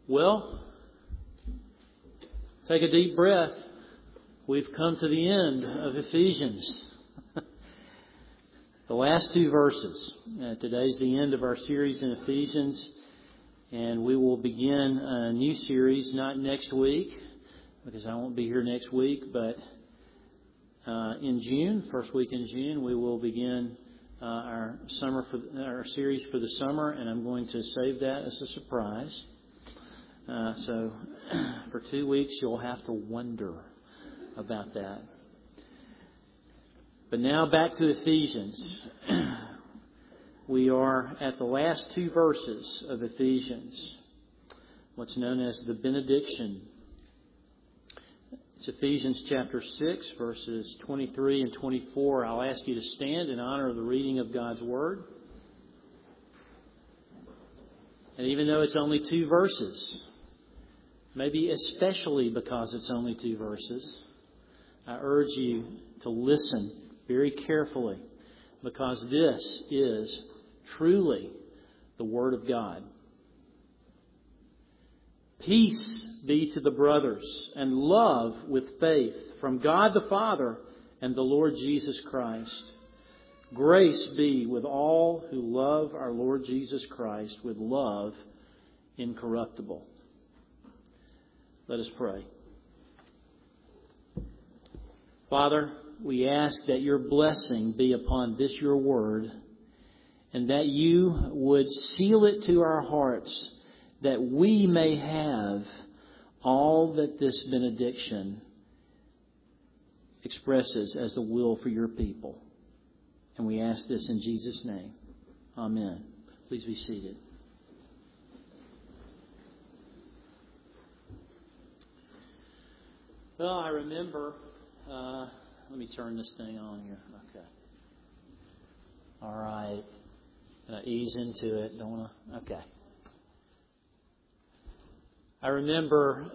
Well, take a deep breath. We've come to the end of Ephesians. The last two verses. Today's the end of our series in Ephesians. And we will begin a new series, not next week, because I won't be here next week, but in June, first week in June, we will begin our series for the summer, and I'm going to save that as a surprise. So for 2 weeks, you'll have to wonder about that. But now back to Ephesians. We are at the last two verses of Ephesians, what's known as the benediction. It's Ephesians chapter 6, verses 23 and 24. I'll ask you to stand in honor of the reading of God's Word. And even though it's only two verses, maybe especially because it's only two verses, I urge you to listen very carefully, because this is truly the Word of God. Peace be to the brothers, and love with faith from God the Father and the Lord Jesus Christ. Grace be with all who love our Lord Jesus Christ with love incorruptible. Let us pray. Father, we ask that your blessing be upon this your word, and that you would seal it to our hearts, that we may have all that this benediction expresses as the will for your people. And we ask this in Jesus' name. Amen. Please be seated. Well, I remember, let me turn this thing on here. Okay. All right. Gonna ease into it. Don't want to. Okay. I remember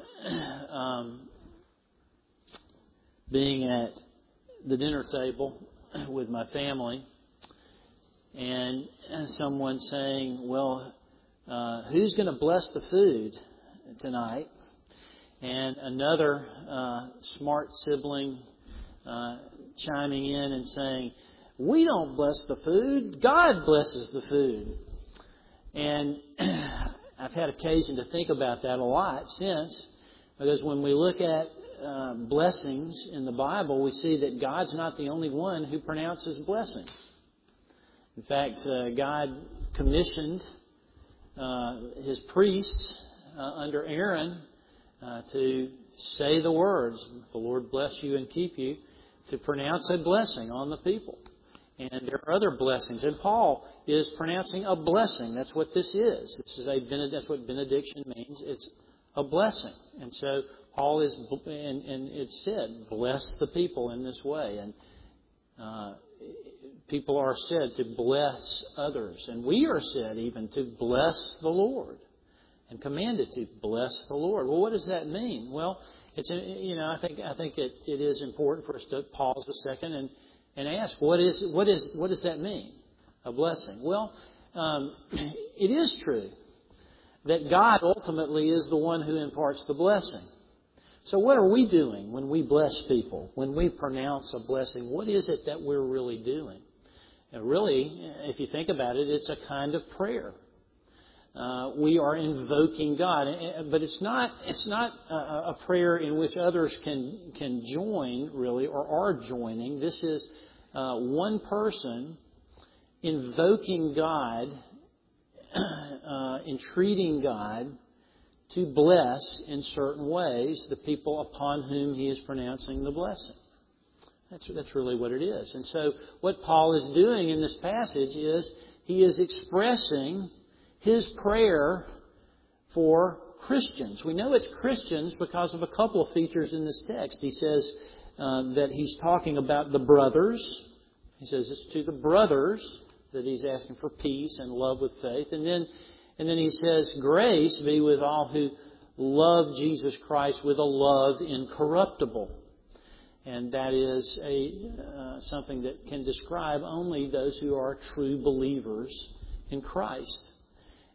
being at the dinner table with my family, and someone saying, "Well, who's going to bless the food tonight?" And another smart sibling chiming in and saying, "We don't bless the food. God blesses the food." And I've had occasion to think about that a lot since, because when we look at blessings in the Bible, we see that God's not the only one who pronounces blessing. In fact, God commissioned His priests under Aaron to say the words, "The Lord bless you and keep you," to pronounce a blessing on the people. And there are other blessings. And Paul is pronouncing a blessing. That's what this is. That's what benediction means. It's a blessing. And so Paul is, and it said, bless the people in this way. And people are said to bless others. And we are said even to bless the Lord. And commanded to bless the Lord. Well, what does that mean? Well, it's, I think it is important for us to pause a second and ask, what does that mean? A blessing. Well, it is true that God ultimately is the one who imparts the blessing. So what are we doing when we bless people? When we pronounce a blessing, what is it that we're really doing? And really, if you think about it, it's a kind of prayer. We are invoking God, but it's not a prayer in which others can join, really, or are joining. This is one person invoking God, entreating God to bless in certain ways the people upon whom He is pronouncing the blessing. That's really what it is. And so what Paul is doing in this passage is he is expressing his prayer for Christians. We know it's Christians because of a couple of features in this text. He says that he's talking about the brothers. He says it's to the brothers that he's asking for peace and love with faith. And then he says, grace be with all who love Jesus Christ with a love incorruptible. And that is something that can describe only those who are true believers in Christ.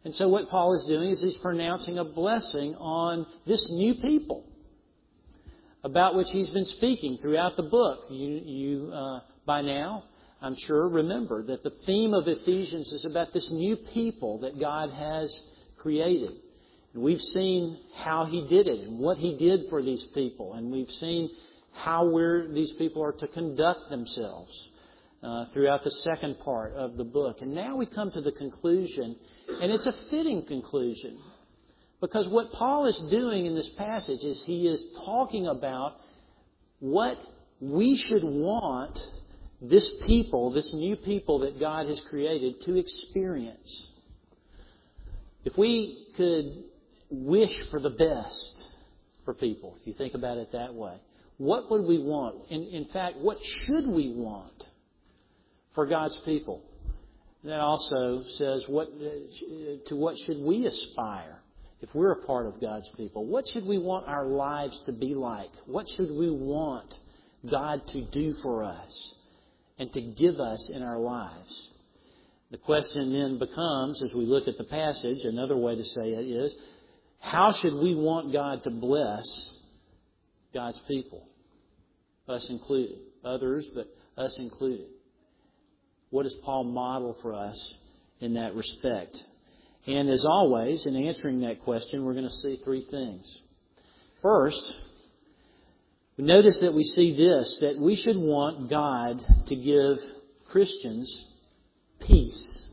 And so what Paul is doing is he's pronouncing a blessing on this new people about which he's been speaking throughout the book. You by now, I'm sure, remember that the theme of Ephesians is about this new people that God has created. And we've seen how He did it and what He did for these people. And we've seen how these people are to conduct themselves throughout the second part of the book. And now we come to the conclusion, and it's a fitting conclusion. Because what Paul is doing in this passage is he is talking about what we should want this people, this new people that God has created, to experience. If we could wish for the best for people, if you think about it that way, what would we want? In fact, what should we want for God's people? That also says to what should we aspire if we're a part of God's people? What should we want our lives to be like? What should we want God to do for us and to give us in our lives? The question then becomes, as we look at the passage, another way to say it is, how should we want God to bless God's people? Us included. Others, but us included. What does Paul model for us in that respect? And as always, in answering that question, we're going to see three things. First, notice that we see this, that we should want God to give Christians peace.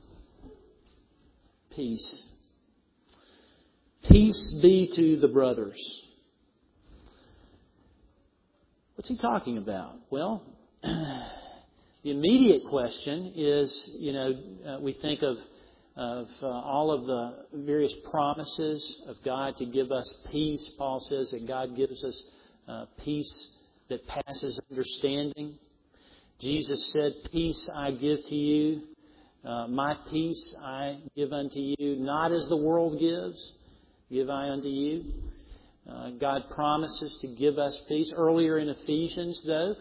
Peace. Peace be to the brothers. What's he talking about? Well, the immediate question is, we think of all of the various promises of God to give us peace. Paul says that God gives us peace that passes understanding. Jesus said, "Peace I give to you. My peace I give unto you. Not as the world gives, give I unto you." God promises to give us peace. Earlier in Ephesians, though,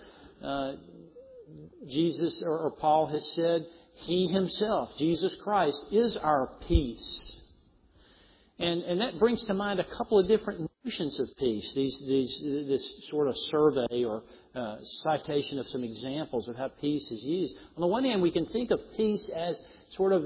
Jesus or Paul has said, He Himself, Jesus Christ, is our peace. And that brings to mind a couple of different notions of peace. This sort of survey or citation of some examples of how peace is used. On the one hand, we can think of peace as sort of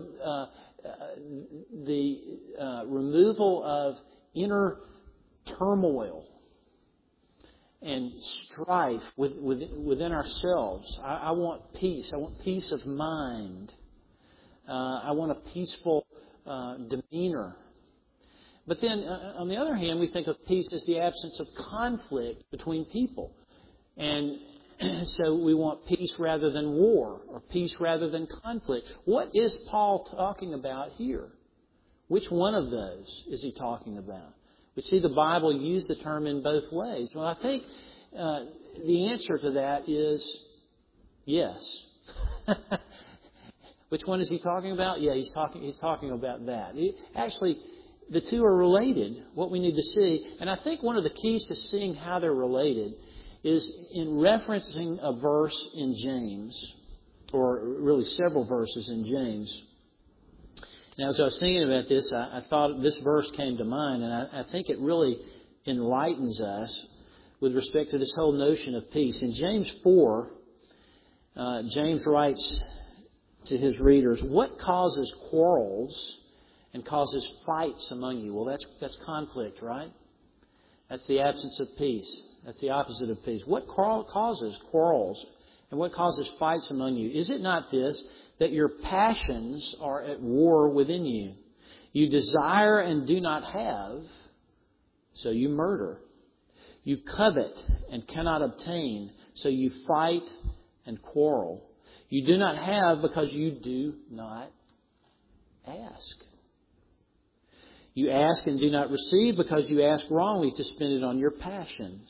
the removal of inner turmoil and strife within ourselves. I want peace. I want peace of mind. I want a peaceful demeanor. But then, on the other hand, we think of peace as the absence of conflict between people. And so we want peace rather than war, or peace rather than conflict. What is Paul talking about here? Which one of those is he talking about? We see the Bible use the term in both ways. Well, I think the answer to that is yes. Which one is he talking about? Yeah, he's talking about that. Actually, the two are related, what we need to see. And I think one of the keys to seeing how they're related is in referencing a verse in James, or really several verses in James. Now, as I was thinking about this, I thought this verse came to mind, and I think it really enlightens us with respect to this whole notion of peace. In James 4, James writes to his readers, "What causes quarrels and causes fights among you?" Well, that's conflict, right? That's the absence of peace. That's the opposite of peace. What causes quarrels and what causes fights among you? Is it not this, that your passions are at war within you? You desire and do not have, so you murder. You covet and cannot obtain, so you fight and quarrel. You do not have because you do not ask. You ask and do not receive because you ask wrongly to spend it on your passions.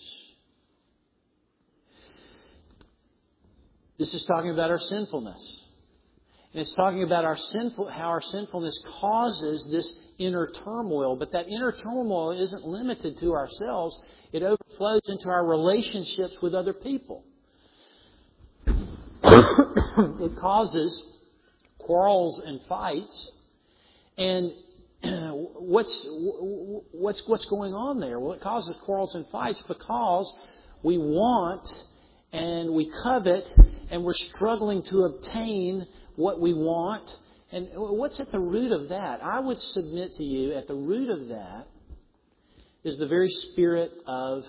This is talking about our sinfulness. And it's talking about how our sinfulness causes this inner turmoil. But that inner turmoil isn't limited to ourselves. It overflows into our relationships with other people. It causes quarrels and fights. And what's going on there? Well, it causes quarrels and fights because we want and we covet and we're struggling to obtain what we want. And what's at the root of that? I would submit to you, at the root of that is the very spirit of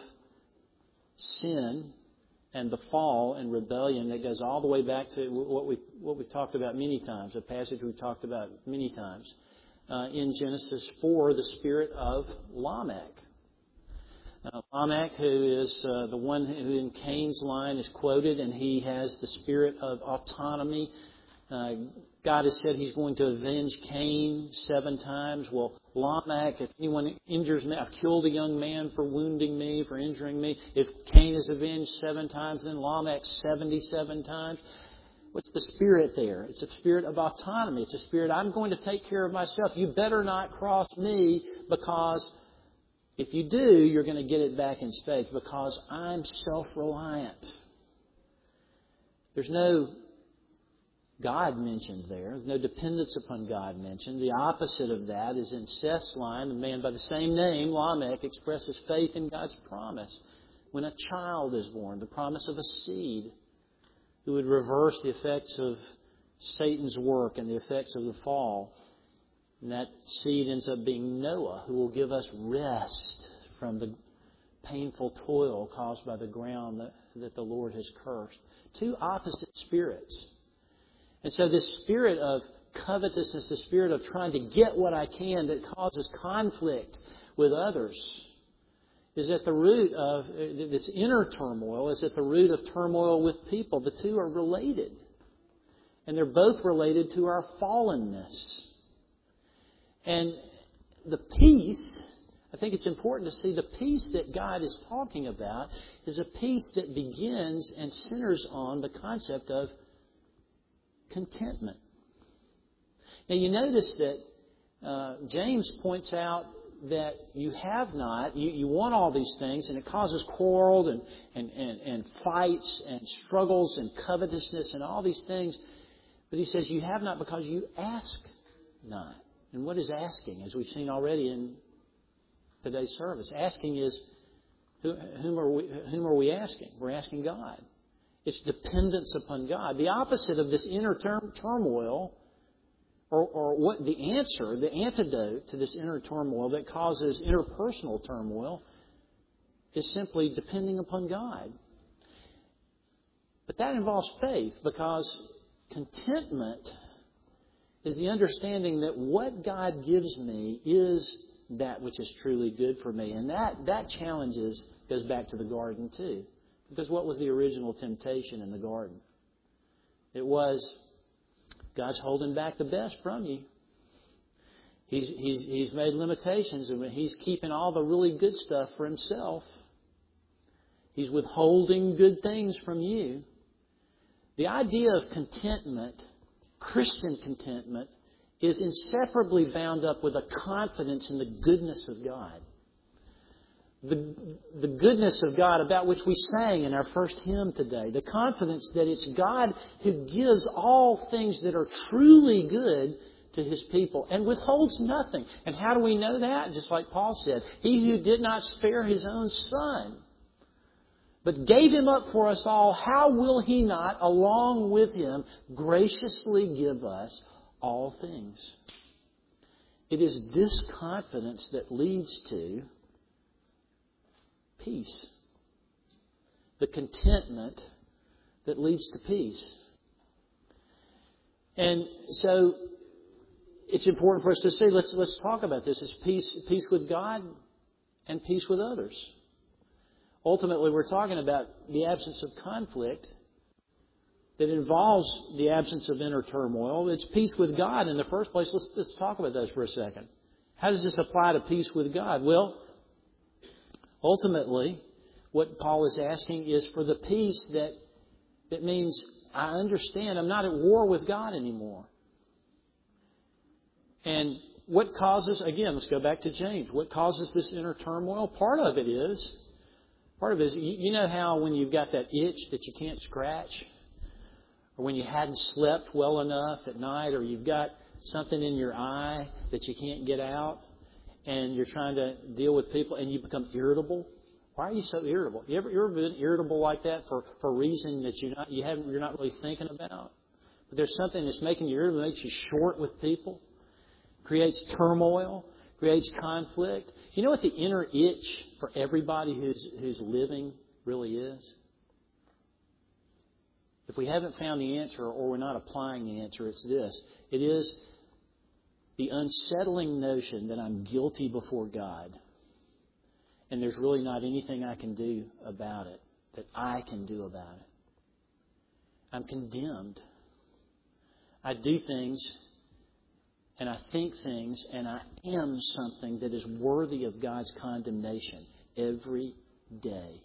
sin and the fall and rebellion that goes all the way back to what we've talked about many times, a passage we've talked about many times. In Genesis 4, the spirit of Lamech. Lamech, who is the one who in Cain's line is quoted, and he has the spirit of autonomy. God has said He's going to avenge Cain 7 times. Well, Lamech, if anyone injures me, I've killed a young man for wounding me, for injuring me. If Cain is avenged 7 times, then Lamech 77 times. What's the spirit there? It's a spirit of autonomy. It's a spirit, I'm going to take care of myself. You better not cross me, because if you do, you're going to get it back in spades, because I'm self-reliant. There's no God mentioned there. There's no dependence upon God mentioned. The opposite of that is in Seth's line. The man by the same name, Lamech, expresses faith in God's promise. When a child is born, the promise of a seed who would reverse the effects of Satan's work and the effects of the fall. And that seed ends up being Noah, who will give us rest from the painful toil caused by the ground that the Lord has cursed. 2 opposite spirits. And so this spirit of covetousness, the spirit of trying to get what I can that causes conflict with others, is at the root of this inner turmoil, is at the root of turmoil with people. The 2 are related. And they're both related to our fallenness. And the peace, I think it's important to see the peace that God is talking about is a peace that begins and centers on the concept of contentment. Now you notice that James points out that you have not, you want all these things, and it causes quarrels and fights and struggles and covetousness and all these things. But he says you have not because you ask not. And what is asking? As we've seen already in today's service, asking is, whom are we asking? We're asking God. It's dependence upon God. The opposite of this inner turmoil, or what the answer, the antidote to this inner turmoil that causes interpersonal turmoil, is simply depending upon God. But that involves faith, because contentment is the understanding that what God gives me is that which is truly good for me. And that challenge goes back to the garden too. Because what was the original temptation in the garden? It was, God's holding back the best from you. He's made limitations, and He's keeping all the really good stuff for Himself. He's withholding good things from you. The idea of contentment, Christian contentment, is inseparably bound up with a confidence in the goodness of God. The goodness of God about which we sang in our first hymn today. The confidence that it's God who gives all things that are truly good to His people and withholds nothing. And how do we know that? Just like Paul said, He who did not spare His own Son, but gave Him up for us all, how will He not, along with Him, graciously give us all things? It is this confidence that leads to peace. The contentment that leads to peace. And so it's important for us to see, let's talk about this. It's peace with God and peace with others. Ultimately, we're talking about the absence of conflict that involves the absence of inner turmoil. It's peace with God in the first place. Let's talk about those for a second. How does this apply to peace with God? Well, ultimately, what Paul is asking is for the peace that means I understand I'm not at war with God anymore. And what causes, again, let's go back to James. What causes this inner turmoil? Part of it is, you know how when you've got that itch that you can't scratch, or when you hadn't slept well enough at night, or you've got something in your eye that you can't get out, and you're trying to deal with people, and you become irritable? Why are you so irritable? You ever been irritable like that for a reason that you're not really thinking about? But there's something that's making you irritable, makes you short with people, creates turmoil, creates conflict. You know what the inner itch for everybody who's living really is? If we haven't found the answer, or we're not applying the answer, it's this. It is the unsettling notion that I'm guilty before God, and there's really not anything I can do about it, that I can do about it. I'm condemned. I do things, and I think things, and I am something that is worthy of God's condemnation every day.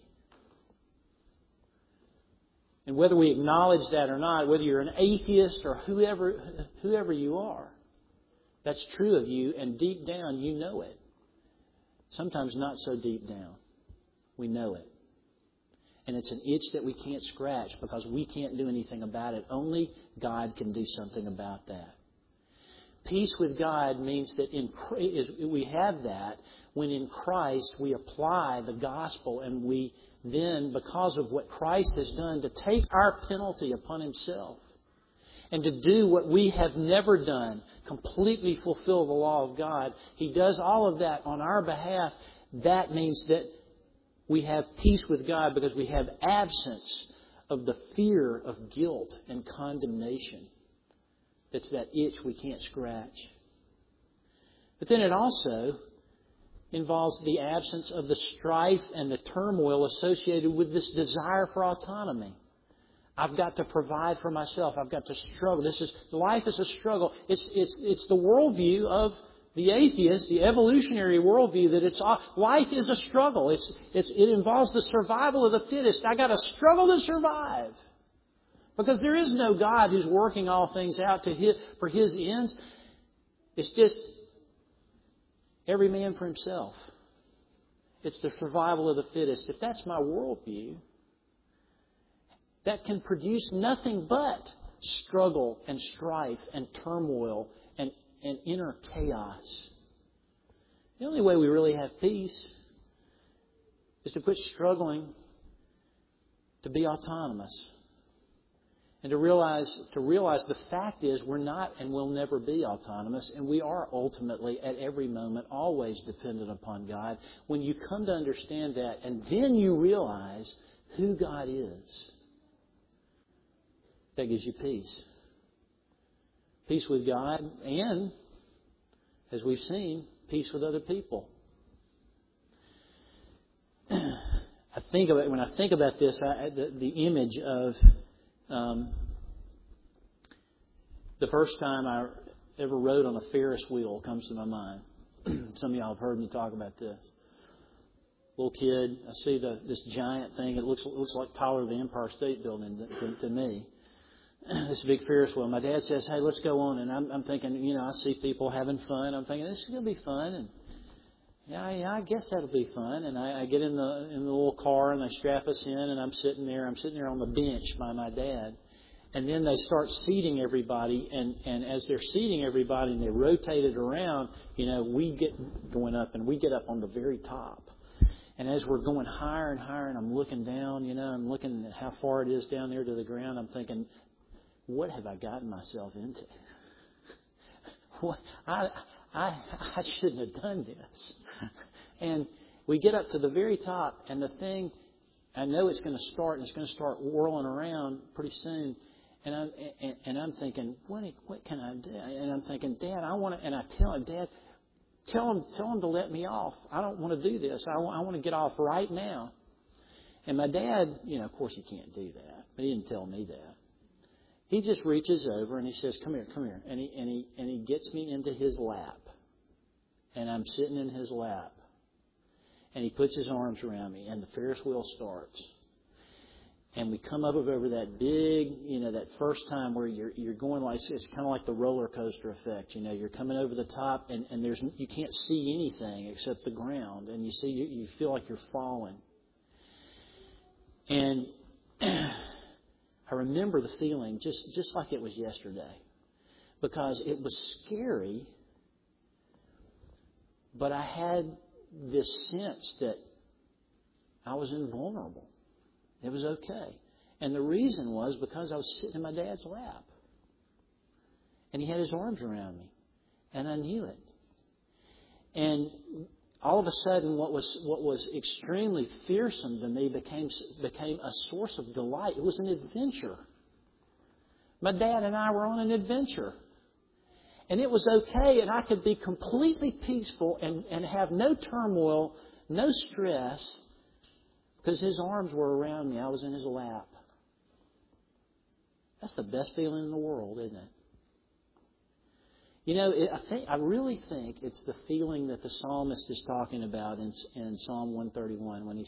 And whether we acknowledge that or not, whether you're an atheist or whoever you are, that's true of you, and deep down you know it. Sometimes not so deep down. We know it. And it's an itch that we can't scratch because we can't do anything about it. Only God can do something about that. Peace with God means that we have that when in Christ we apply the gospel, and we then, because of what Christ has done, to take our penalty upon Himself and to do what we have never done, completely fulfill the law of God. He does all of that on our behalf. That means that we have peace with God because we have absence of the fear of guilt and condemnation. It's that itch we can't scratch. But then it also involves the absence of the strife and the turmoil associated with this desire for autonomy. I've got to provide for myself. I've got to struggle. Life is a struggle. It's the worldview of the atheist, the evolutionary worldview, that life is a struggle. It involves the survival of the fittest. I got to struggle to survive. Because there is no God who's working all things out for His ends. It's just every man for himself. It's the survival of the fittest. If that's my worldview, that can produce nothing but struggle and strife and turmoil and inner chaos. The only way we really have peace is to quit struggling to be autonomous. And to realize the fact is we're not and will never be autonomous, and we are ultimately at every moment always dependent upon God. When you come to understand that, and then you realize who God is, that gives you peace. Peace with God, and, as we've seen, peace with other people. When I think about this, the image of the first time I ever rode on a Ferris wheel comes to my mind. Some of y'all have heard me talk about this. Little kid, I see this giant thing. It looks like taller than the Empire State Building to me. This big Ferris wheel. My dad says, "Hey, let's go on." And I'm thinking, I see people having fun. I'm thinking, this is going to be fun. And yeah, I guess that'll be fun. And I get in the little car and they strap us in, and I'm sitting there on the bench by my dad. And then they start seating everybody, and as they're seating everybody and they rotate it around, we get going up, and we get up on the very top. And as we're going higher and higher, and I'm looking down, I'm looking at how far it is down there to the ground, I'm thinking, what have I gotten myself into? I shouldn't have done this. And we get up to the very top, and the thing, I know it's going to start, and it's going to start whirling around pretty soon. And I'm thinking, what can I do? And I'm thinking, Dad, I want to. And I tell him, Dad, tell him to let me off. I don't want to do this. I want to get off right now. And my dad, of course he can't do that, but he didn't tell me that. He just reaches over and he says, "Come here," and he gets me into his lap, and I'm sitting in his lap, and he puts his arms around me, and the Ferris wheel starts. And we come up over that big, that first time where you're going like, it's kind of like the roller coaster effect. You're coming over the top, and you can't see anything except the ground, and you feel like you're falling. And I remember the feeling just like it was yesterday. because it was scary, but I had this sense that I was invulnerable. It was okay. And the reason was because I was sitting in my dad's lap. And he had his arms around me. And I knew it. And all of a sudden, what was extremely fearsome to me became a source of delight. It was an adventure. My dad and I were on an adventure. And it was okay, and I could be completely peaceful and have no turmoil, no stress, because his arms were around me. I was in his lap. That's the best feeling in the world, isn't it? You know, I really think it's the feeling that the psalmist is talking about in Psalm 131 when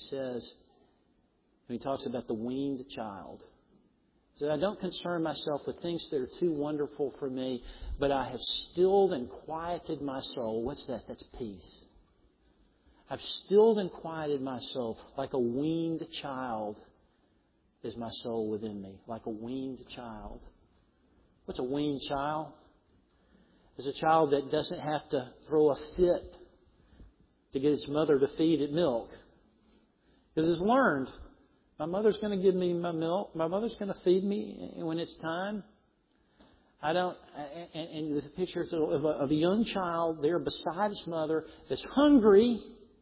he talks about the weaned child. So I don't concern myself with things that are too wonderful for me, but I have stilled and quieted my soul. What's that? That's peace. I've stilled and quieted my soul like a weaned child is my soul within me, like a weaned child. What's a weaned child? It's a child that doesn't have to throw a fit to get its mother to feed it milk. Because it's learned. My mother's going to give me my milk. My mother's going to feed me when it's time. And the pictures of a young child there beside its mother that's hungry,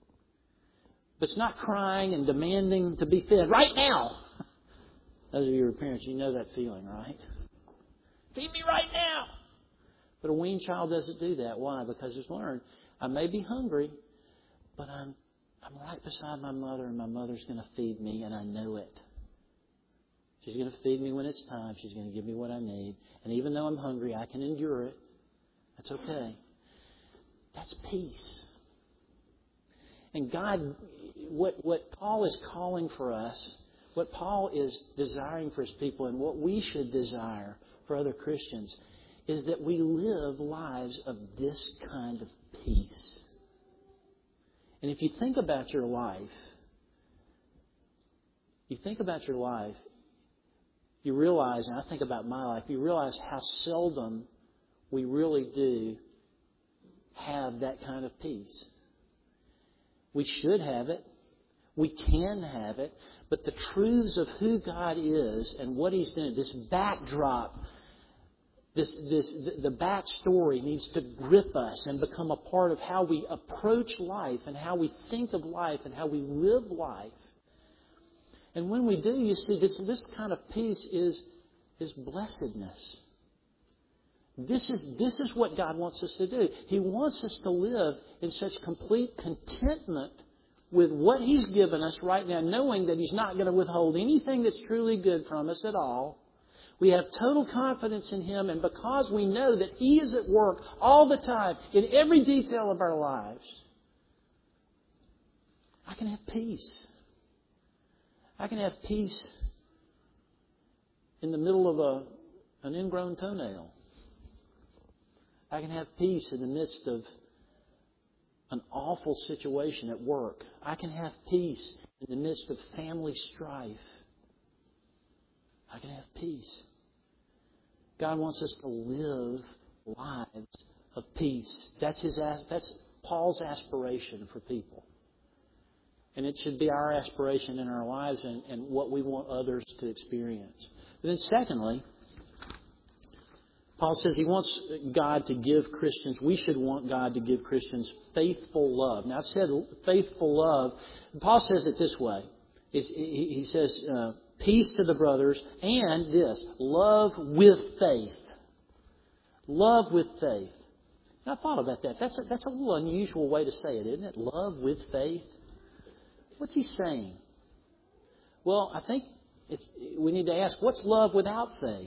but it's not crying and demanding to be fed right now. Those of you who are parents, you know that feeling, right? Feed me right now. But a weaned child doesn't do that. Why? Because it's learned. I may be hungry, but I'm right beside my mother, and my mother's going to feed me, and I know it. She's going to feed me when it's time. She's going to give me what I need. And even though I'm hungry, I can endure it. That's okay. That's peace. And God, what Paul is calling for us, what Paul is desiring for his people, and what we should desire for other Christians, is that we live lives of this kind of peace. And if you think about your life, you realize, and I think about my life, you realize how seldom we really do have that kind of peace. We should have it. We can have it. But the truths of who God is and what He's doing, this backdrop, the backstory needs to grip us and become a part of how we approach life and how we think of life and how we live life. And when we do, you see, this kind of peace is blessedness. This is what God wants us to do. He wants us to live in such complete contentment with what He's given us right now, knowing that He's not going to withhold anything that's truly good from us at all. We have total confidence in Him, and because we know that He is at work all the time, in every detail of our lives, I can have peace. I can have peace in the middle of an ingrown toenail. I can have peace in the midst of an awful situation at work. I can have peace in the midst of family strife. I can have peace. God wants us to live lives of peace. That's Paul's aspiration for people. And it should be our aspiration in our lives and what we want others to experience. But then secondly, Paul says he wants God to give Christians, we should want God to give Christians faithful love. Now I've said faithful love. Paul says it this way. He says, peace to the brothers, and this, love with faith. Love with faith. Now, I thought about that. That's a little unusual way to say it, isn't it? Love with faith. What's he saying? Well, I think we need to ask, what's love without faith?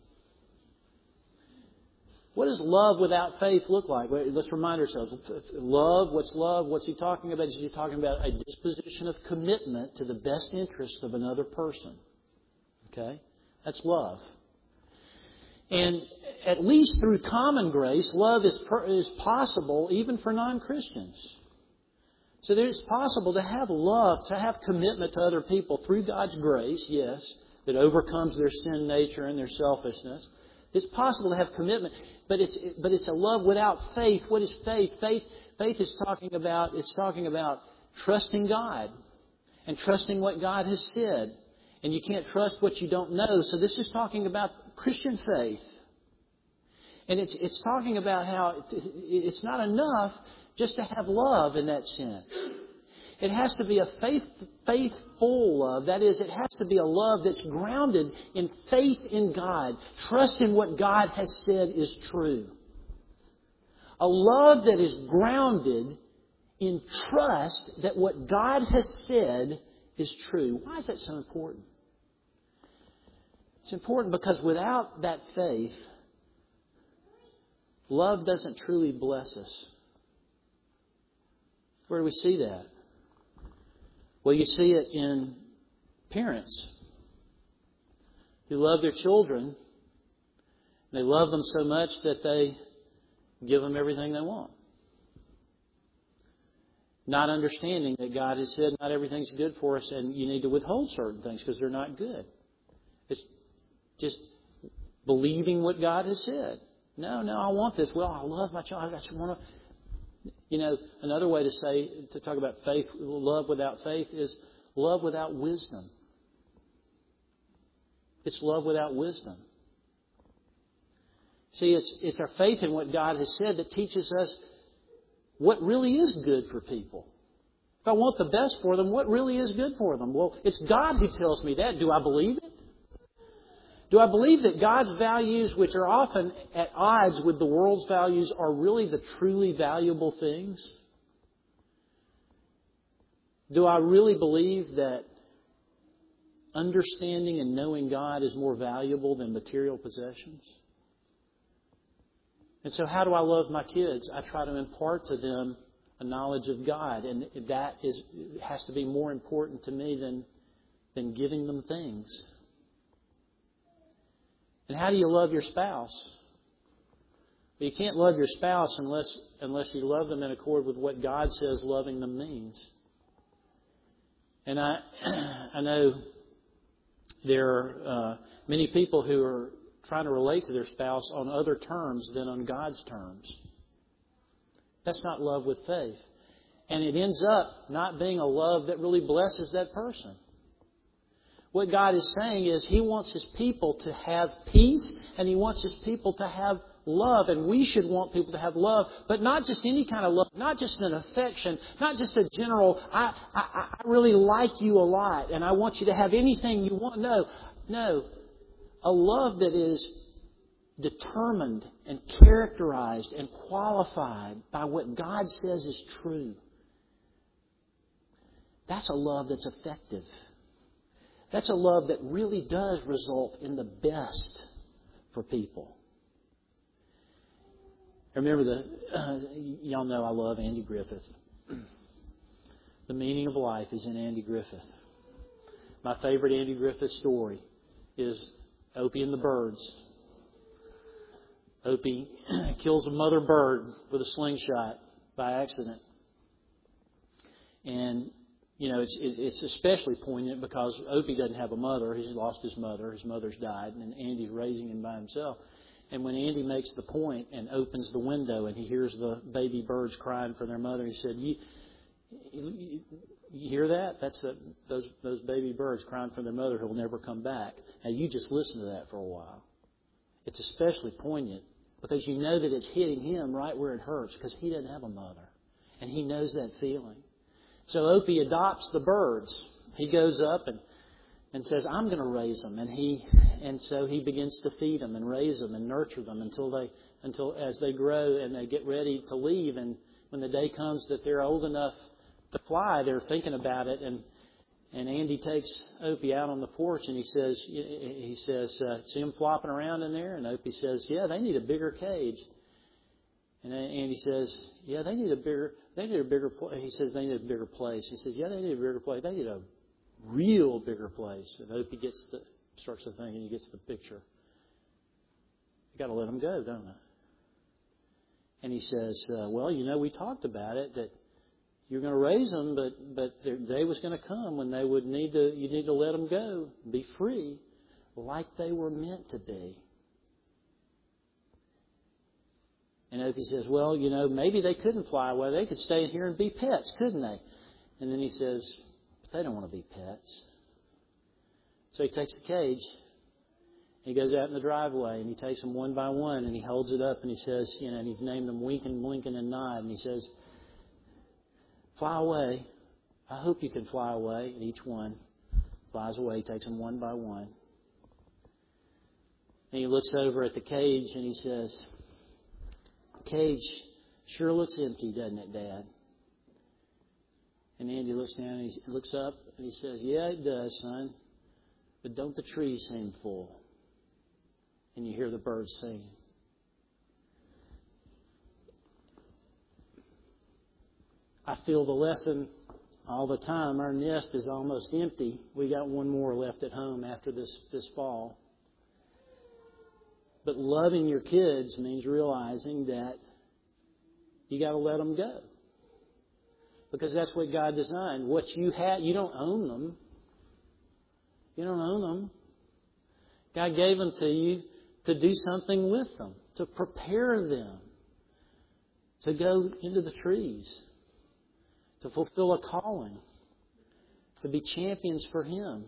What does love without faith look like? Let's remind ourselves. Love, what's love? What's he talking about? He's talking about a disposition of commitment to the best interest of another person. Okay? That's love. And at least through common grace, love is possible even for non-Christians. So it's possible to have love, to have commitment to other people through God's grace, yes, that overcomes their sin nature and their selfishness. It's possible to have commitment, but it's a love without faith. What is faith? Faith is talking about trusting God and trusting what God has said. And you can't trust what you don't know. So this is talking about Christian faith. And it's talking about how it's not enough just to have love in that sense. It has to be a faithful love. That is, it has to be a love that's grounded in faith in God. Trust in what God has said is true. A love that is grounded in trust that what God has said is true. Why is that so important? It's important because without that faith, love doesn't truly bless us. Where do we see that? Well, you see it in parents who love their children. They love them so much that they give them everything they want. Not understanding that God has said not everything's good for us and you need to withhold certain things because they're not good. It's just believing what God has said. No, I want this. Well, I love my child. I just want to... another way to talk about faith, love without faith, is love without wisdom. It's love without wisdom. See, it's our faith in what God has said that teaches us what really is good for people. If I want the best for them, what really is good for them? Well, it's God who tells me that. Do I believe it? Do I believe that God's values, which are often at odds with the world's values, are really the truly valuable things? Do I really believe that understanding and knowing God is more valuable than material possessions? And so how do I love my kids? I try to impart to them a knowledge of God, and that has to be more important to me than giving them things. And how do you love your spouse? Well, you can't love your spouse unless you love them in accord with what God says loving them means. And I know there are many people who are trying to relate to their spouse on other terms than on God's terms. That's not love with faith. And it ends up not being a love that really blesses that person. What God is saying is He wants His people to have peace and He wants His people to have love. And we should want people to have love, but not just any kind of love, not just an affection, not just a general, I really like you a lot and I want you to have anything you want. No. A love that is determined and characterized and qualified by what God says is true. That's a love that's effective. That's a love that really does result in the best for people. I remember y'all know I love Andy Griffith. The meaning of life is in Andy Griffith. My favorite Andy Griffith story is Opie and the Birds. Opie kills a mother bird with a slingshot by accident. And it's especially poignant because Opie doesn't have a mother. He's lost his mother. His mother's died, and Andy's raising him by himself. And when Andy makes the point and opens the window and he hears the baby birds crying for their mother, he said, "You hear that? That's those baby birds crying for their mother who will never come back. Now you just listen to that for a while." It's especially poignant because you know that it's hitting him right where it hurts because he doesn't have a mother, and he knows that feeling. So Opie adopts the birds. He goes up and says, "I'm going to raise them." And so he begins to feed them and raise them and nurture them until as they grow and they get ready to leave. And when the day comes that they're old enough to fly, they're thinking about it. And Andy takes Opie out on the porch and he says, "See them flopping around in there?" And Opie says, "Yeah, they need a bigger cage." And Andy says, "Yeah, they need a bigger place." He says, "They need a bigger place." He says, "Yeah, they need a bigger place. They need a real bigger place." And Opie starts to think and he gets the picture. You got to let them go, don't I? And he says, "Well, we talked about it that you're going to raise them, but the day was going to come when you need to let them go, be free, like they were meant to be." And Opie says, well, maybe they couldn't fly away. They could stay here and be pets, couldn't they? And then he says, but they don't want to be pets. So he takes the cage. He goes out in the driveway and he takes them one by one and he holds it up and he says, and he's named them Winkin', Blinkin', and Nod. And he says, fly away. I hope you can fly away. And each one flies away. He takes them one by one. And he looks over at the cage and he says, the cage sure looks empty, doesn't it, Dad? And Andy looks down and he looks up and he says, yeah, it does, son. But don't the trees seem full? And you hear the birds singing. I feel the lesson all the time. Our nest is almost empty. We got one more left at home after this fall. But loving your kids means realizing that you got to let them go. Because that's what God designed. What you have, you don't own them. You don't own them. God gave them to you to do something with them, to prepare them, to go into the trees, to fulfill a calling, to be champions for Him.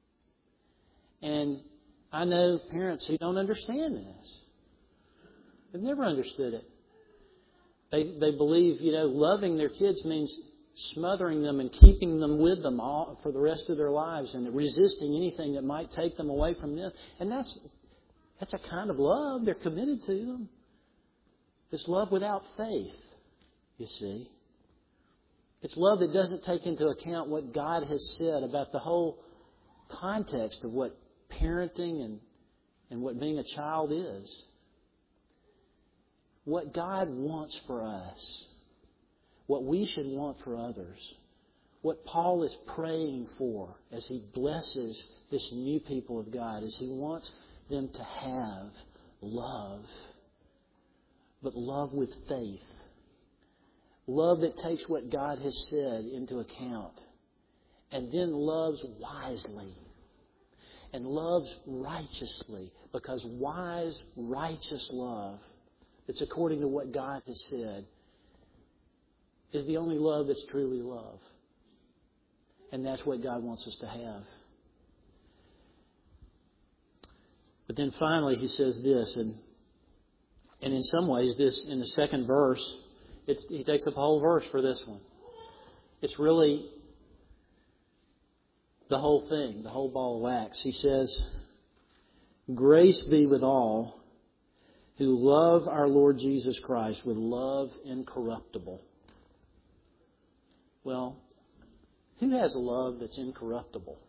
And I know parents who don't understand this. They've never understood it. They believe, loving their kids means smothering them and keeping them with them all for the rest of their lives and resisting anything that might take them away from them. And that's a kind of love. They're committed to them. It's love without faith, you see. It's love that doesn't take into account what God has said about the whole context of what parenting and what being a child is. What God wants for us. What we should want for others. What Paul is praying for as he blesses this new people of God is he wants them to have love, but love with faith. Love that takes what God has said into account and then loves wisely and loves righteously, because wise, righteous love that's according to what God has said is the only love that's truly love. And that's what God wants us to have. But then finally he says this, and in some ways this, in the second verse, he takes up a whole verse for this one. It's really the whole thing, the whole ball of wax. He says, grace be with all who love our Lord Jesus Christ with love incorruptible. Well, who has a love that's incorruptible?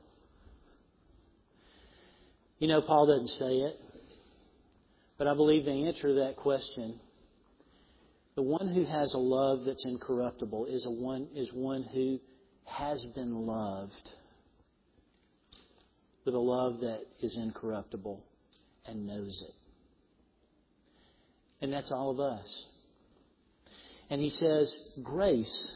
Paul doesn't say it, but I believe the answer to that question, the one who has a love that's incorruptible is one who has been loved with a love that is incorruptible and knows it. And that's all of us. And he says, grace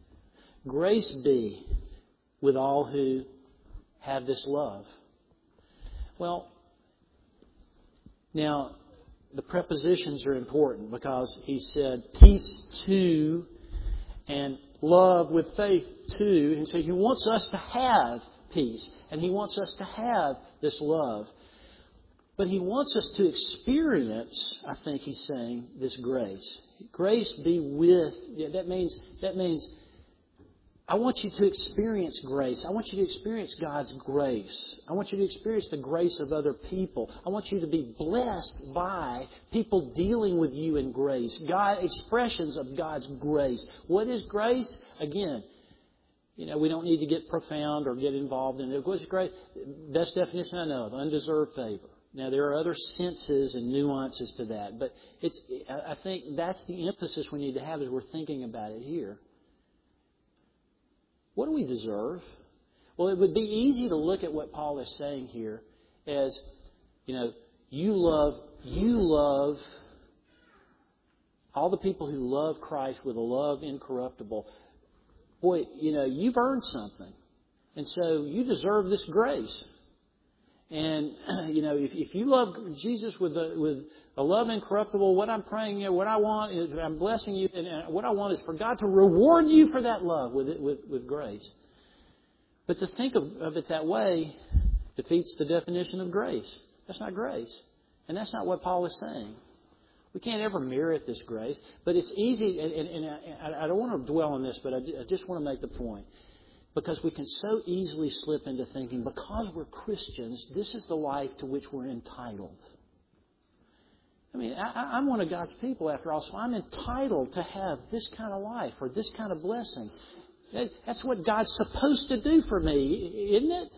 be with all who have this love. Well, now, the prepositions are important because he said peace to and love with faith to. And so he wants us to have peace and he wants us to have this love. But he wants us to experience, I think he's saying, this grace. Grace be with, that means I want you to experience grace. I want you to experience God's grace. I want you to experience the grace of other people. I want you to be blessed by people dealing with you in grace. Expressions of God's grace. What is grace? Again, we don't need to get profound or get involved in it. What's grace? Best definition I know of, undeserved favor. Now, there are other senses and nuances to that, but I think that's the emphasis we need to have as we're thinking about it here. What do we deserve? Well, it would be easy to look at what Paul is saying here as, you love all the people who love Christ with a love incorruptible. Boy, you've earned something. And so you deserve this grace. And, if you love Jesus with a love incorruptible, what I'm praying, what I want is, I'm blessing you, and what I want is for God to reward you for that love with grace. But to think of it that way defeats the definition of grace. That's not grace. And that's not what Paul is saying. We can't ever merit this grace. But it's easy, and I don't want to dwell on this, but I just want to make the point. Because we can so easily slip into thinking, because we're Christians, this is the life to which we're entitled. I mean, I'm one of God's people after all, so I'm entitled to have this kind of life or this kind of blessing. That's what God's supposed to do for me, isn't it?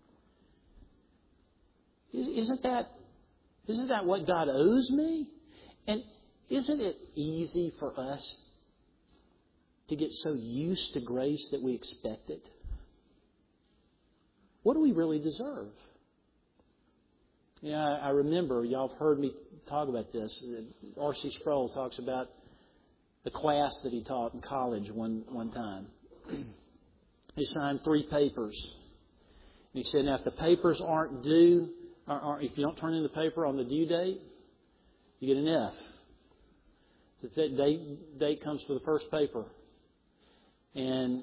Isn't that what God owes me? And isn't it easy for us to get so used to grace that we expect it? What do we really deserve? I remember, y'all have heard me talk about this. R.C. Sproul talks about the class that he taught in college one time. He signed 3 papers. And he said, now if the papers aren't due, or if you don't turn in the paper on the due date, you get an F. So that date comes for the first paper. And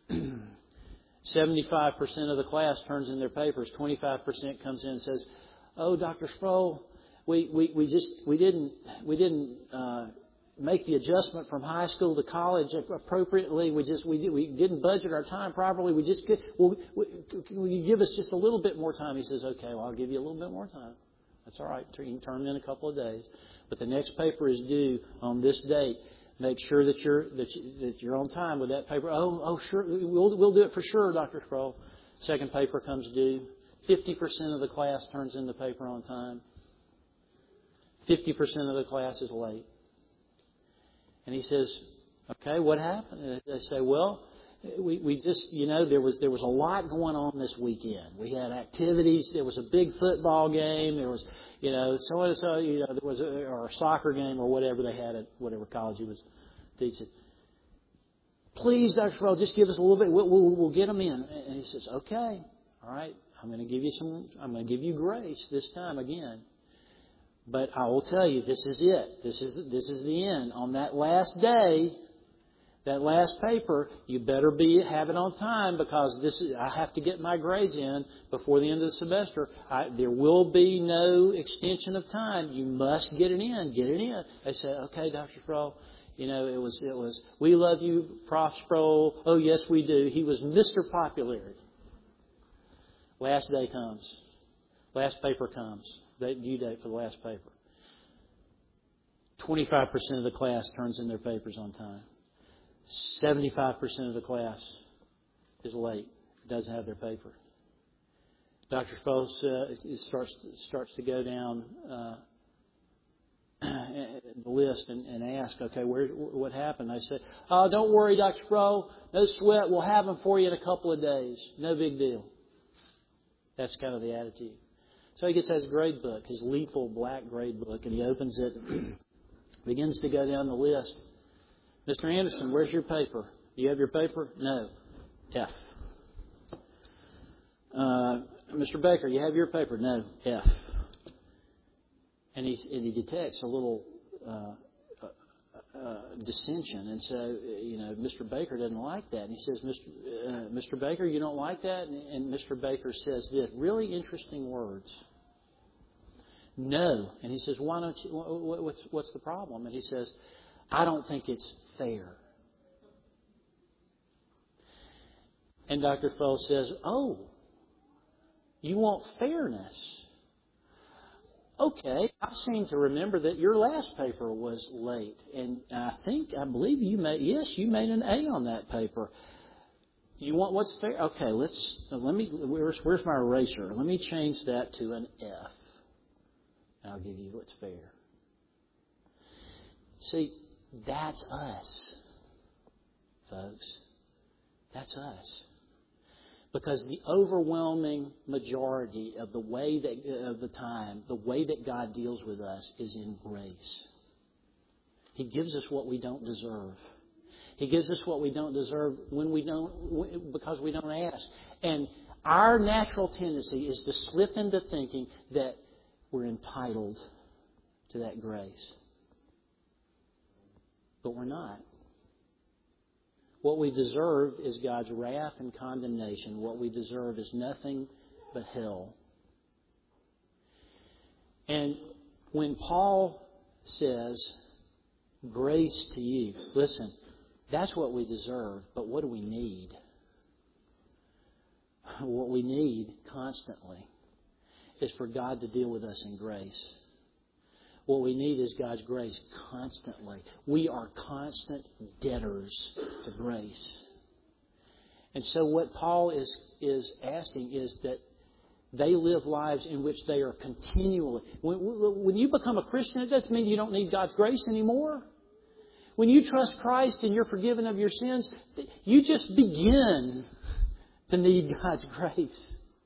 75% of the class turns in their papers. 25% comes in and says, "Oh, Dr. Sproul, we didn't make the adjustment from high school to college appropriately. We didn't budget our time properly. Will you give us just a little bit more time?" He says, "Okay, well, I'll give you a little bit more time. That's all right. You can turn them in a couple of days, but the next paper is due on this date. Make sure that you're on time with that paper." Oh, sure, we'll do it for sure, Dr. Sproul. Second paper comes due. 50% of the class turns in the paper on time. 50% of the class is late. And he says, "Okay, what happened?" And they say, "Well, we just, there was a lot going on this weekend. We had activities. There was a big football game. There was, so there was or a soccer game or whatever they had at whatever college he was teaching. Please, Dr. Sproul, just give us a little bit. We'll get them in." And he says, "Okay, all right. I'm going to give you grace this time again. But I will tell you, this is it. This is the end. On that last day, that last paper, you better have it on time, because I have to get my grades in before the end of the semester. There will be no extension of time. You must get it in. Get it in." They say, "Okay, Dr. Sproul, it was, we love you, Prof. Sproul. Oh, yes, we do. He was Mr. Popularity." Last day comes. Last paper comes. The due date for the last paper. 25% of the class turns in their papers on time. 75% of the class is late, doesn't have their paper. Dr. Sproul starts to go down the list and ask, "Okay, what happened?" They said, "Oh, don't worry, Dr. Sproul. No sweat. We'll have them for you in a couple of days. No big deal." That's kind of the attitude. So he gets his grade book, his lethal black grade book, and he opens it, begins to go down the list. "Mr. Anderson, where's your paper? Do you have your paper?" "No." F. "Mr. Baker, you have your paper?" "No." F. And he detects a little dissension, and so Mr. Baker doesn't like that, and he says, Mr. Baker, you don't like that?" And Mr. Baker says this really interesting words. "No." And he says, "Why don't you? What's the problem?" And he says, "I don't think it's fair." And Dr. Sproul says, "Oh, you want fairness? Okay, I seem to remember that your last paper was late, and I believe you made an A on that paper. You want what's fair? Okay, where's my eraser? Let me change that to an F, and I'll give you what's fair." See, that's us, folks. That's us. Because the overwhelming majority of the way that God deals with us is in grace. He gives us what we don't deserve. He gives us what we don't deserve because we don't ask. And Our natural tendency is to slip into thinking that we're entitled to that grace. But we're not. What we deserve is God's wrath and condemnation. What we deserve is nothing but hell. And when Paul says, grace to you, listen, that's what we deserve, but what do we need? What we need constantly is for God to deal with us in grace. What we need is God's grace constantly. We are constant debtors to grace. And so what Paul is asking is that they live lives in which they are continually... When you become a Christian, it doesn't mean you don't need God's grace anymore. When you trust Christ and you're forgiven of your sins, you just begin to need God's grace.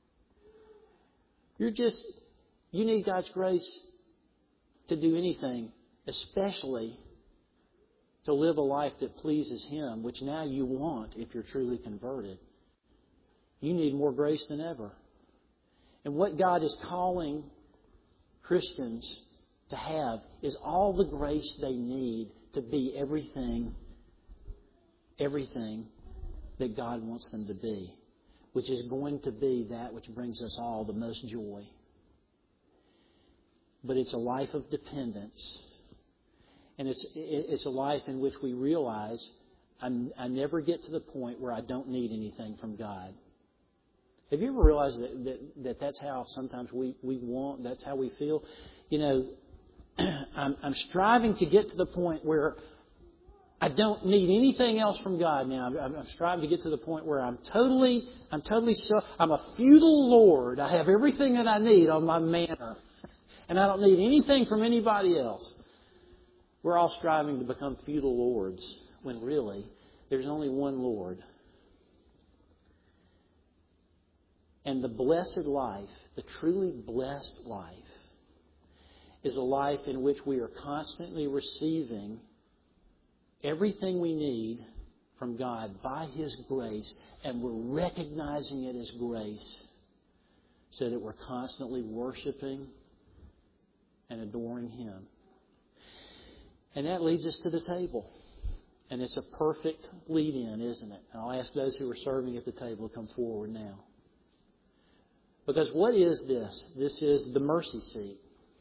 You need God's grace to do anything, especially to live a life that pleases Him, which now you want if you're truly converted. You need more grace than ever. And what God is calling Christians to have is all the grace they need to be everything that God wants them to be, which is going to be that which brings us all the most joy. But it's a life of dependence. And it's a life in which we realize I never get to the point where I don't need anything from God. Have you ever realized that that's how sometimes we want, that's how we feel? You know, I'm striving to get to the point where I don't need anything else from God now. I'm striving to get to the point where I'm a feudal lord. I have everything that I need on my manor. And I don't need anything from anybody else. We're all striving to become feudal lords when really there's only one Lord. And the blessed life, the truly blessed life, is a life in which we are constantly receiving everything we need from God by His grace, and we're recognizing it as grace so that we're constantly worshiping and adoring Him. And that leads us to the table. And it's a perfect lead-in, isn't it? And I'll ask those who are serving at the table to come forward now. Because what is this? This is the mercy seat.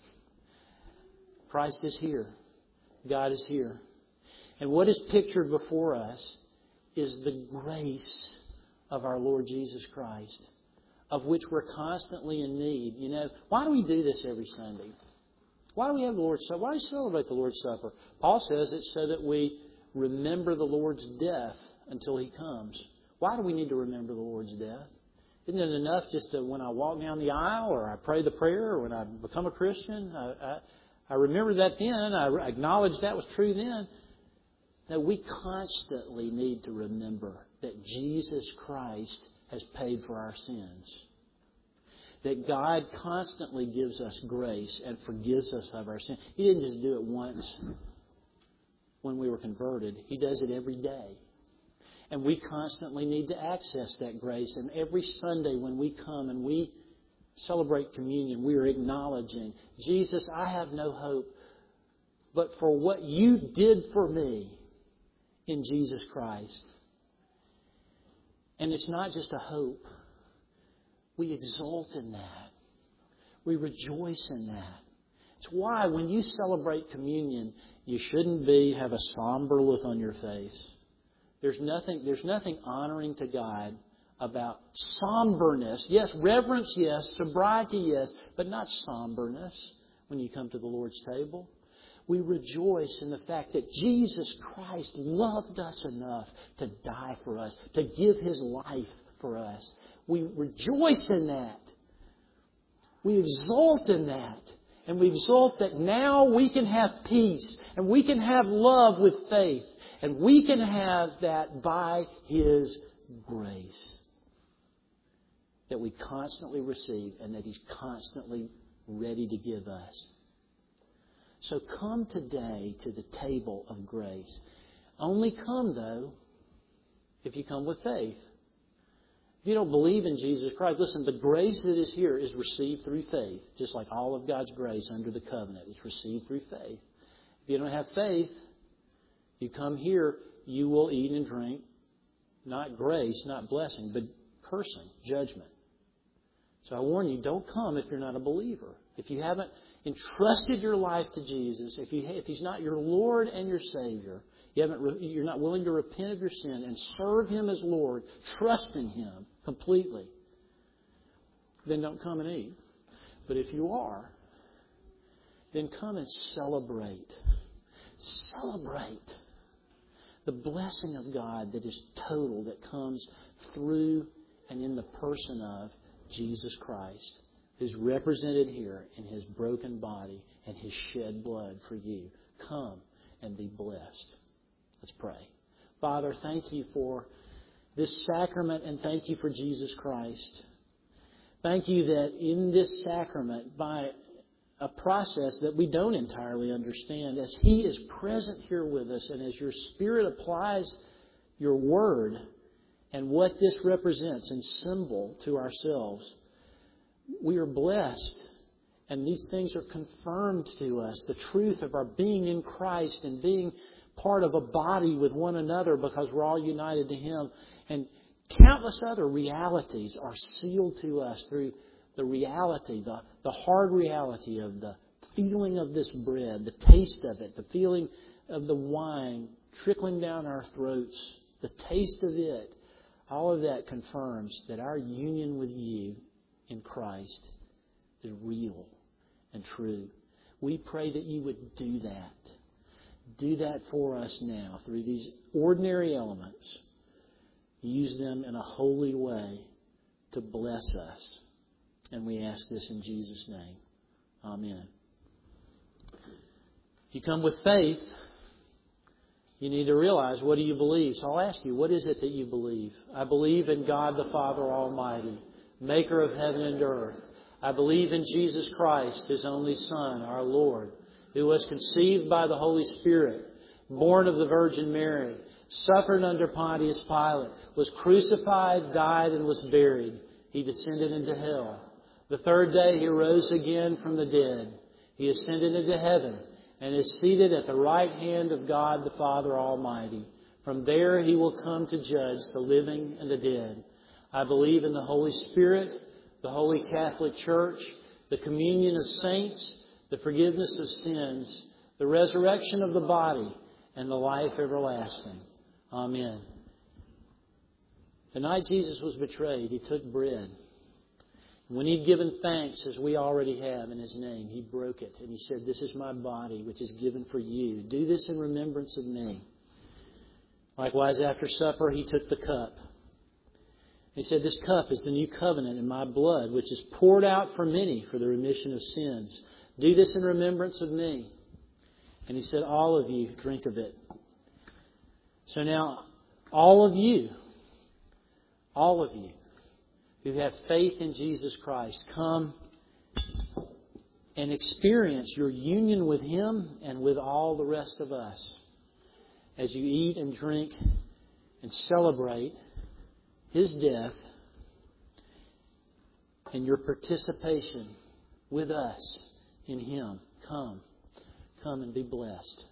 Christ is here. God is here. And what is pictured before us is the grace of our Lord Jesus Christ, of which we're constantly in need. You know, why do we do this every Sunday? Why do we have the Lord's Supper? Why do we celebrate the Lord's Supper? Paul says it's so that we remember the Lord's death until He comes. Why do we need to remember the Lord's death? Isn't it enough just to, when I walk down the aisle or I pray the prayer or when I become a Christian, I remember that then, I acknowledge that was true then. No, we constantly need to remember that Jesus Christ has paid for our sins. That God constantly gives us grace and forgives us of our sin. He didn't just do it once when we were converted. He does it every day. And we constantly need to access that grace. And every Sunday when we come and we celebrate communion, we are acknowledging, Jesus, I have no hope but for what You did for me in Jesus Christ. And it's not just a hope. We exult in that. We rejoice in that. It's why when you celebrate communion, you shouldn't have a somber look on your face. There's nothing honoring to God about somberness. Yes, reverence, yes, sobriety, yes, but not somberness when you come to the Lord's table. We rejoice in the fact that Jesus Christ loved us enough to die for us, to give His life for us. We rejoice in that. We exult in that. And we exult that now we can have peace and we can have love with faith. And we can have that by His grace that we constantly receive and that He's constantly ready to give us. So come today to the table of grace. Only come, though, if you come with faith. If you don't believe in Jesus Christ, listen, the grace that is here is received through faith, just like all of God's grace under the covenant is received through faith. If you don't have faith, you come here, you will eat and drink, not grace, not blessing, but cursing, judgment. So I warn you, don't come if you're not a believer. If you haven't entrusted your life to Jesus, if He's not your Lord and your Savior, you're not willing to repent of your sin and serve Him as Lord, trust in Him completely, then don't come and eat. But if you are, then come and celebrate. Celebrate the blessing of God that is total, that comes through and in the person of Jesus Christ, who's represented here in His broken body and His shed blood for you. Come and be blessed. Let's pray. Father, thank You for this sacrament and thank You for Jesus Christ. Thank You that in this sacrament, by a process that we don't entirely understand, as He is present here with us and as Your Spirit applies Your Word and what this represents in symbol to ourselves, we are blessed. And these things are confirmed to us. The truth of our being in Christ and being part of a body with one another because we're all united to Him. And countless other realities are sealed to us through the reality, the hard reality of the feeling of this bread, the taste of it, the feeling of the wine trickling down our throats, the taste of it. All of that confirms that our union with You in Christ is real and true. We pray that You would do that. Do that for us now through these ordinary elements. Use them in a holy way to bless us. And we ask this in Jesus' name. Amen. If you come with faith, you need to realize, what do you believe? So I'll ask you, what is it that you believe? I believe in God the Father Almighty, maker of heaven and earth. I believe in Jesus Christ, His only Son, our Lord, who was conceived by the Holy Spirit, born of the Virgin Mary, suffered under Pontius Pilate, was crucified, died, and was buried. He descended into hell. The third day He rose again from the dead. He ascended into heaven and is seated at the right hand of God the Father Almighty. From there He will come to judge the living and the dead. I believe in the Holy Spirit, the Holy Catholic Church, the communion of saints, the forgiveness of sins, the resurrection of the body, and the life everlasting. Amen. The night Jesus was betrayed, He took bread. When He'd given thanks, as we already have in His name, He broke it. And He said, "This is My body, which is given for you. Do this in remembrance of Me." Likewise, after supper, He took the cup. He said, "This cup is the new covenant in My blood, which is poured out for many for the remission of sins. Do this in remembrance of Me." And He said, "All of you drink of it." So now, all of you who have faith in Jesus Christ, come and experience your union with Him and with all the rest of us as you eat and drink and celebrate His death and your participation with us in Him. Come and be blessed.